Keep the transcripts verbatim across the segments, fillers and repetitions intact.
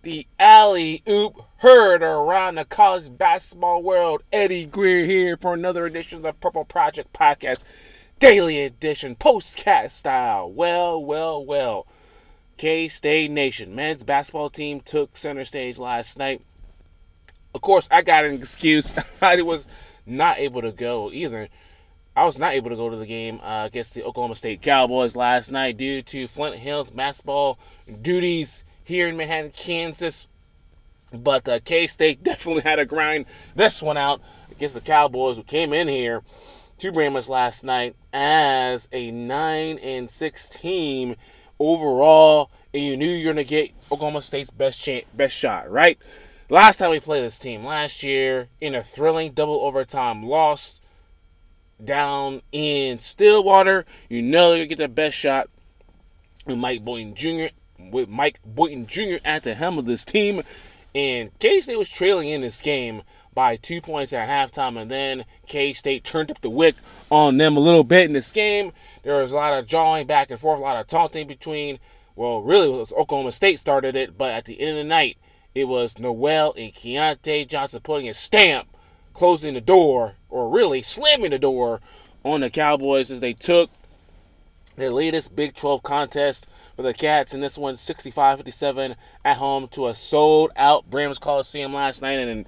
the alley-oop heard around the college basketball world. Eddie Greer here for another edition of the Purple Project Podcast, daily edition, postcast style. Well, well, well. K-State Nation, men's basketball team took center stage last night. Of course, I got an excuse. I was not able to go either. I was not able to go to the game uh, against the Oklahoma State Cowboys last night due to Flint Hills basketball duties here in Manhattan, Kansas. But uh, K-State definitely had to grind this one out against the Cowboys, who came in here to Brahmas last night as a nine and six team overall, and you knew you were gonna get Oklahoma State's best chance, best shot, right? Last time we played this team last year in a thrilling double overtime loss down in Stillwater, you know you get the best shot with Mike Boynton Junior with Mike Boynton Junior at the helm of this team. And K-State was trailing in this game by two points at halftime, and then K-State turned up the wick on them a little bit in this game. There was a lot of jawing back and forth, a lot of taunting between, well, really it was Oklahoma State started it, but at the end of the night, it was Noel and Keontae Johnson putting a stamp, closing the door, or really slamming the door on the Cowboys as they took their latest Big twelve contest for the Cats in this one, sixty-five fifty-seven at home to a sold-out Brahms Coliseum last night. And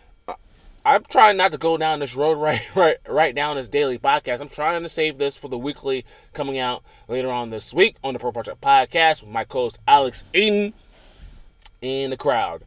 I'm trying not to go down this road right, right, right down this daily podcast. I'm trying to save this for the weekly coming out later on this week on the Pro Project Podcast with my co-host Alex Aiden in the crowd.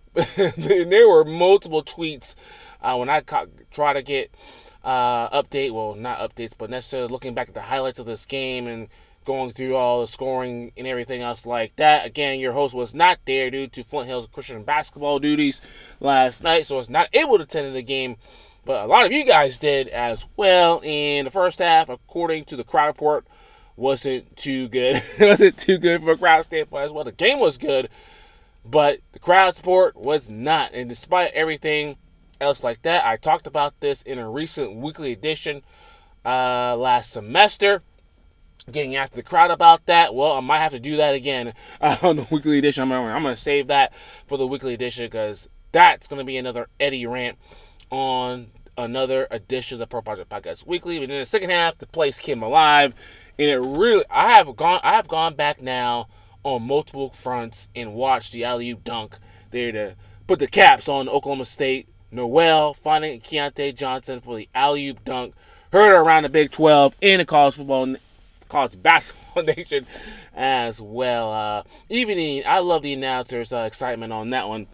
There were multiple tweets uh, when I ca- try to get uh, update, well, not updates, but necessarily looking back at the highlights of this game and going through all the scoring and everything else like that. Again, your host was not there due to Flint Hills Christian basketball duties last night, so I was not able to attend the game. But a lot of you guys did as well. In the first half, according to the crowd report, wasn't too good. It wasn't too good from a crowd standpoint as well. The game was good, but the crowd support was not. And despite everything else like that, I talked about this in a recent weekly edition uh, last semester, getting after the crowd about that. Well, I might have to do that again uh, on the weekly edition. I'm gonna, I'm gonna save that for the weekly edition because that's gonna be another Eddie rant on another edition of the Pro Project Podcast Weekly. But in the second half, the place came alive, and it really I have gone I have gone back now on multiple fronts and watched the alley-oop dunk there to put the caps on Oklahoma State. Noel finding Keontae Johnson for the alley-oop dunk. Heard around the Big twelve in the college football, college basketball nation as well. Uh, even the, I love the announcers' uh, excitement on that one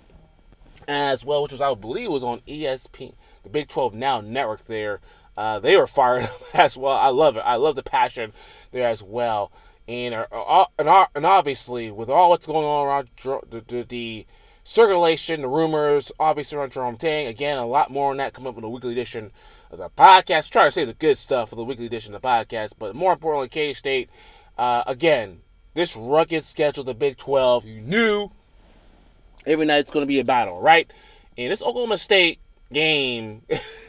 as well, which was, I believe, was on E S P N, the Big twelve Now network there. Uh, they were fired up as well. I love it. I love the passion there as well. And, uh, and, and obviously, with all what's going on around the, the, the circulation, the rumors, obviously around Jerome Tang, again, a lot more on that coming up in the weekly edition of the podcast. Try to say the good stuff for the weekly edition of the podcast, but more importantly, K-State, uh, again, this rugged schedule, the Big twelve, you knew every night it's going to be a battle, right? And this Oklahoma State game,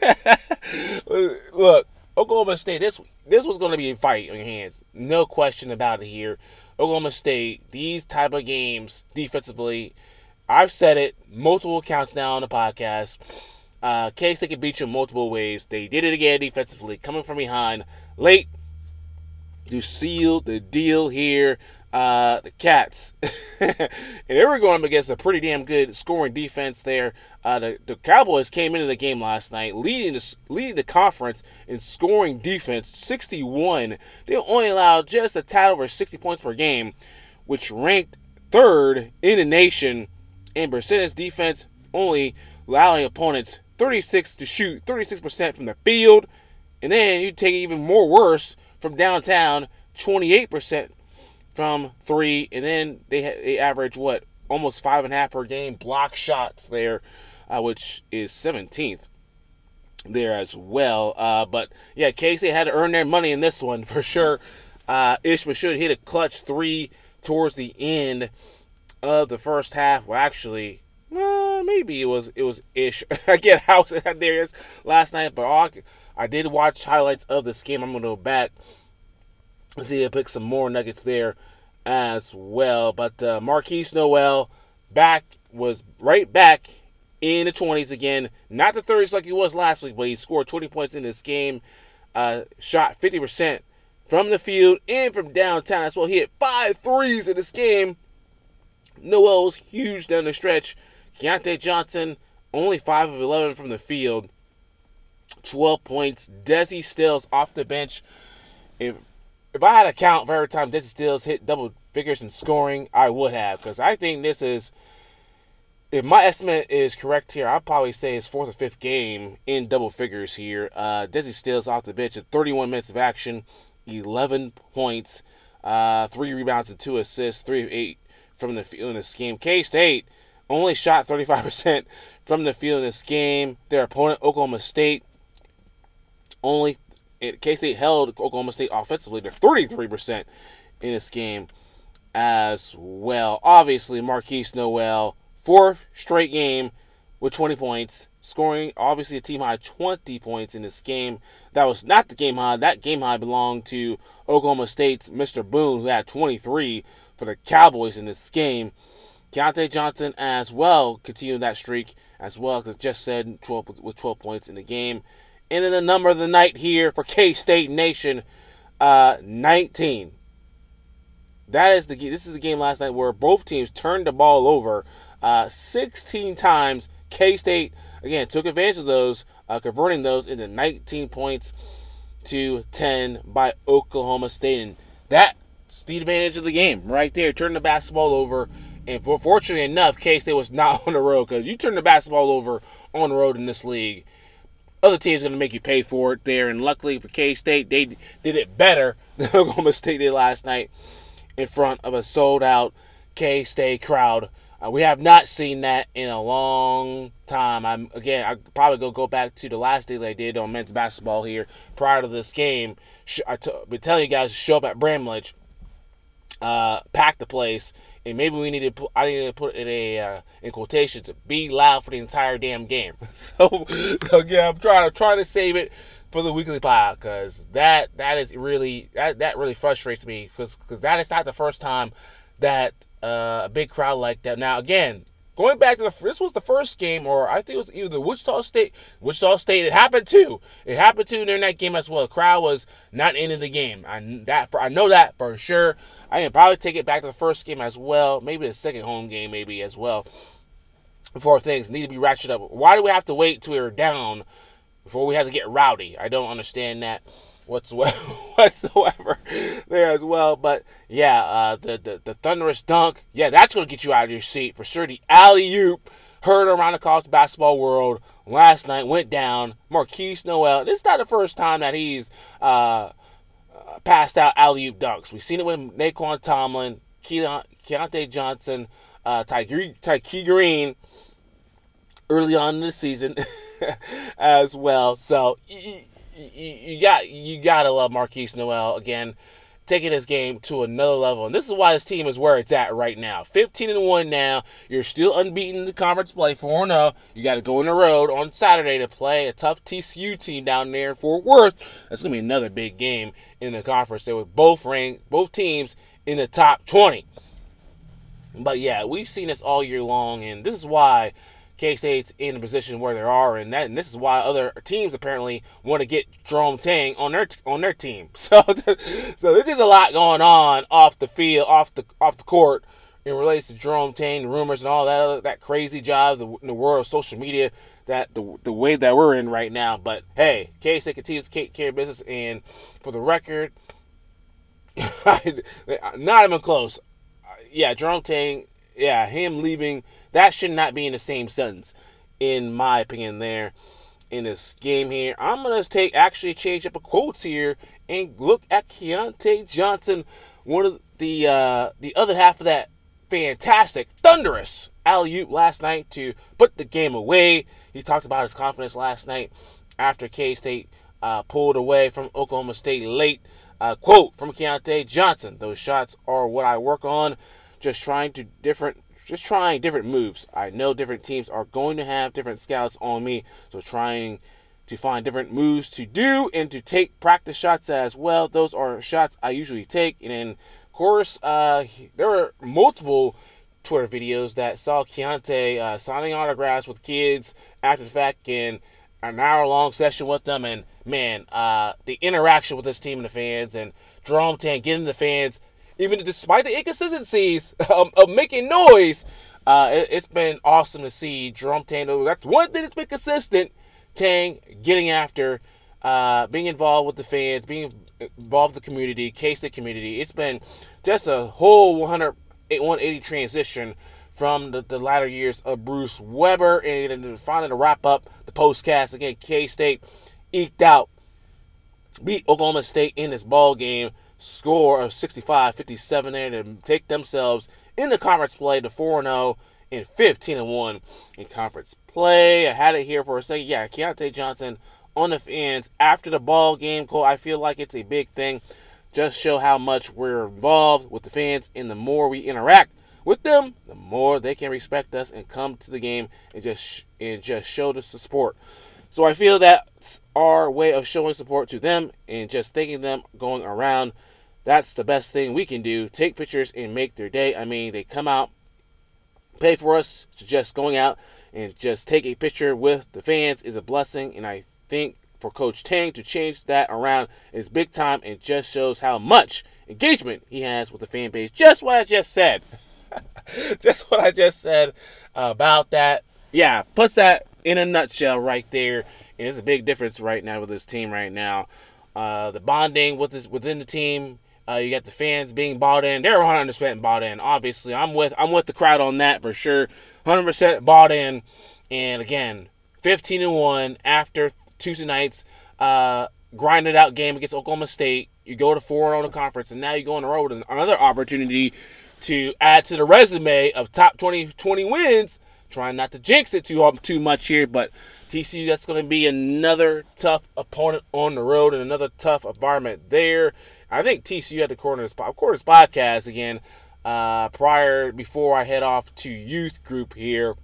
look, Oklahoma State, this this was going to be a fight on your hands. No question about it here. Oklahoma State, these type of games, defensively, I've said it multiple accounts now on the podcast. Uh, K-State can beat you in multiple ways. They did it again defensively, coming from behind late to seal the deal here. Uh, the Cats, and they were going up against a pretty damn good scoring defense there. Uh, the, the Cowboys came into the game last night leading the, leading the conference in scoring defense, sixty-one. They only allowed just a tad over sixty points per game, which ranked third in the nation in percentage defense, only allowing opponents thirty-six to shoot, thirty-six percent from the field. And then you take it even more worse from downtown, twenty-eight percent from three. And then they they average, what, almost five and a half per game block shots there, uh, which is seventeenth there as well. Uh, but, yeah, K-State had to earn their money in this one for sure. Uh, Ishmael should hit a clutch three towards the end of the first half. Well, actually, uh, maybe it was it was Ish. I get how there is last night, but all I, I did watch highlights of this game. I'm going to go back and see if I pick some more nuggets there as well. But uh, Marquise Noel back was right back in the twenties again. Not the thirties like he was last week, but he scored twenty points in this game. Uh, shot fifty percent from the field and from downtown as well. He hit five threes in this game. Noel was huge down the stretch. Keyontae Johnson, only five of eleven from the field. twelve points. Desi Stills off the bench. If if I had a count for every time Desi Stills hit double figures in scoring, I would have. Because I think this is, if my estimate is correct here, I'd probably say his fourth or fifth game in double figures here. Uh, Desi Stills off the bench at thirty-one minutes of action, eleven points, uh, three rebounds and two assists, three of eight from the field in this game. K-State only shot thirty-five percent from the field in this game. Their opponent, Oklahoma State, only K-State held Oklahoma State offensively to thirty-three percent in this game as well. Obviously, Marquise Noel, fourth straight game with twenty points, scoring obviously a team high twenty points in this game. That was not the game high. That game high belonged to Oklahoma State's Mister Boone, who had twenty-three for the Cowboys in this game. Keyontae Johnson as well continued that streak as well, because just said twelve with twelve points in the game. And then the number of the night here for K-State Nation, uh, nineteen. That is the this is the game last night where both teams turned the ball over uh, sixteen times. K-State again took advantage of those, uh, converting those into nineteen points to ten by Oklahoma State. And that's the advantage of the game right there. Turn the basketball over. And for, fortunately enough, K-State was not on the road, because you turn the basketball over on the road in this league, other teams are going to make you pay for it there. And luckily for K-State, they did it better than Oklahoma State did last night in front of a sold-out K-State crowd. Uh, we have not seen that in a long time. I'm Again, I probably go go back to the last day they did on men's basketball here prior to this game. I've been telling you guys to show up at Bramlage, uh, pack the place, and maybe we need to put, I need to put it a uh, in quotations, be loud for the entire damn game. So again, I'm trying to try to save it for the weekly pod, because that that is really that, that really frustrates me, because because that is not the first time that uh, a big crowd like that. Now again, going back to the this was the first game, or I think it was either Wichita State, Wichita State. It happened too. It happened too during that game as well. The crowd was not into the game. I that I know that for sure. I can probably take it back to the first game as well, maybe the second home game maybe as well, before things need to be ratcheted up. Why do we have to wait till we're down before we have to get rowdy? I don't understand that whatsoever, whatsoever there as well. But yeah, uh, the, the the thunderous dunk, yeah, that's going to get you out of your seat for sure. The alley-oop heard around the college basketball world last night, went down. Marquise Noel, this is not the first time that he's uh, passed out alley-oop dunks. We've seen it with Naquan Tomlin, Keyontae Johnson, uh, Tyke Green early on in the season as well. So you, you, you got you gotta love Marquise Noel again, taking his game to another level. And this is why this team is where it's at right now. fifteen and one now. You're still unbeaten in the conference play, four and oh. You got to go on the road on Saturday to play a tough T C U team down there in Fort Worth. That's going to be another big game in the conference. They were both ranked, both teams in the top twenty. But yeah, we've seen this all year long, and this is why K-State's in the position where they are, and that, and this is why other teams apparently want to get Jerome Tang on their on their team. So, so there's just a lot going on off the field, off the off the court, in relation to Jerome Tang, the rumors, and all that other, that crazy job the, in the world of social media, that the the way that we're in right now. But hey, K-State continues to take care of business, and for the record, not even close. Yeah, Jerome Tang, yeah, him leaving. That should not be in the same sentence, in my opinion, there in this game here. I'm going to take actually change up a quotes here and look at Keyontae Johnson, one of the uh, the other half of that fantastic, thunderous alley-oop last night to put the game away. He talked about his confidence last night after K-State uh, pulled away from Oklahoma State late. Uh, quote from Keyontae Johnson, "Those shots are what I work on, just trying to different Just trying different moves. I know different teams are going to have different scouts on me, so trying to find different moves to do and to take practice shots as well. Those are shots I usually take." And then, of course, uh, there were multiple Twitter videos that saw Keontae uh, signing autographs with kids after the fact in an hour long session with them. And man, uh, the interaction with this team and the fans, and Jerome Tang getting the fans, even despite the inconsistencies of, of making noise, uh, it, it's been awesome to see Jerome Tang. That's one thing that's been consistent. Tang getting after, uh, being involved with the fans, being involved with the community, K-State community. It's been just a whole one hundred, one eighty transition from the, the latter years of Bruce Weber. And finally to wrap up the postcast, again, K-State eked out, beat Oklahoma State in this ball game, score of sixty-five fifty-seven there to take themselves in the conference play to four and oh and fifteen and one in conference play. I had it here for a second. Yeah, Keontae Johnson on the fans after the ball game. Cole, I feel like it's a big thing. Just show how much we're involved with the fans, and the more we interact with them, the more they can respect us and come to the game and just and just show us the support. So I feel that's our way of showing support to them and just thanking them going around. That's the best thing we can do. Take pictures and make their day. I mean, they come out, pay for us, so just going out and just take a picture with the fans is a blessing. And I think for Coach Tang to change that around is big time, and just shows how much engagement he has with the fan base. Just what I just said. Just what I just said about that. Yeah, puts that in a nutshell right there. And it's a big difference right now with this team right now. Uh, the bonding with this, within the team. Uh, you got the fans being bought in. They're one hundred percent bought in. Obviously, I'm with I'm with the crowd on that for sure. one hundred percent bought in. And again, fifteen and one after Tuesday night's uh, grinded out game against Oklahoma State. You go to four and oh in the conference, and now you go on the road with another opportunity to add to the resume of top twenty, twenty wins. Trying not to jinx it too um, too much here, but T C U, that's going to be another tough opponent on the road and another tough environment there. I think T C U had the corner of this, corner this podcast again uh, prior, before I head off to youth group here.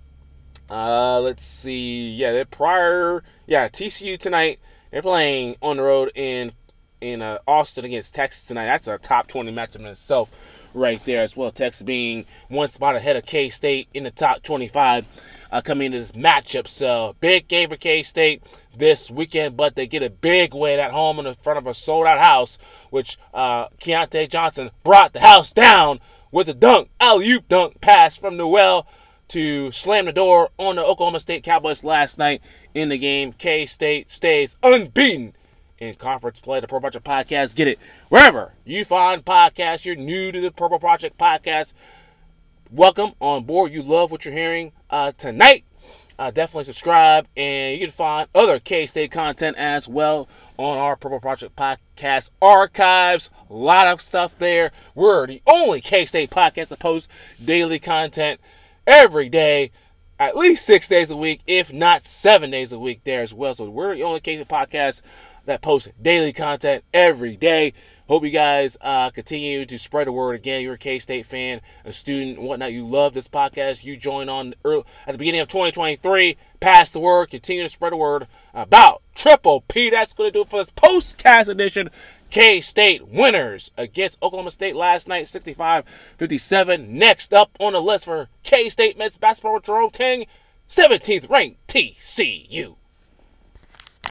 Uh, let's see. Yeah, they're prior. Yeah, T C U tonight. They're playing on the road in in uh, Austin against Texas tonight. That's a top twenty matchup in itself right there as well. Texas being one spot ahead of K-State in the top twenty-five uh, coming into this matchup. So big game for K-State this weekend, but they get a big win at home in front of a sold-out house, which uh, Keontae Johnson brought the house down with a dunk, alley-oop dunk pass from Noel to slam the door on the Oklahoma State Cowboys last night in the game. K-State stays unbeaten in conference play. The Purple Project Podcast, get it wherever you find podcasts. You're new to the Purple Project Podcast, welcome on board. You love what you're hearing uh, tonight. Uh, definitely subscribe, and you can find other K-State content as well on our Purple Project Podcast archives. A lot of stuff there. We're the only K-State podcast that posts daily content every day, at least six days a week, if not seven days a week there as well. So we're the only K-State podcast that posts daily content every day. Hope you guys uh, continue to spread the word. Again, you're a K-State fan, a student, and whatnot. You love this podcast. You join on early, at the beginning of twenty twenty-three. Pass the word. Continue to spread the word about Triple P. That's going to do it for this postcast edition. K-State winners against Oklahoma State last night, sixty-five fifty-seven. Next up on the list for K-State men's basketball with Jerome Tang, seventeenth ranked T C U.